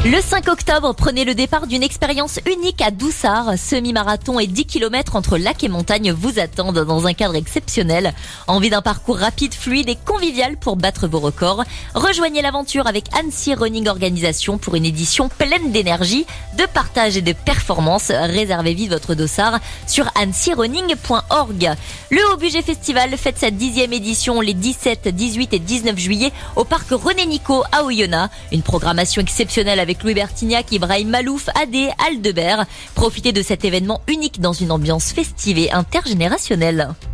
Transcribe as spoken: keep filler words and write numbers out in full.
Le cinq octobre, prenez le départ d'une expérience unique à Doussard. Semi-marathon et dix kilomètres entre lac et montagne vous attendent dans un cadre exceptionnel. Envie d'un parcours rapide, fluide et convivial pour battre vos records? Rejoignez l'aventure avec Annecy Running Organisation pour une édition pleine d'énergie, de partage et de performance. Réservez vite votre dossard sur annecy running point org. Le Haut Budget Festival fête sa dixième édition les dix-sept, dix-huit et dix-neuf juillet au parc René Nico à Oyonnax. Une programmation exceptionnelle avec Louis Bertignac, Ibrahim Malouf, Adé, Aldebert. Profitez de cet événement unique dans une ambiance festive et intergénérationnelle.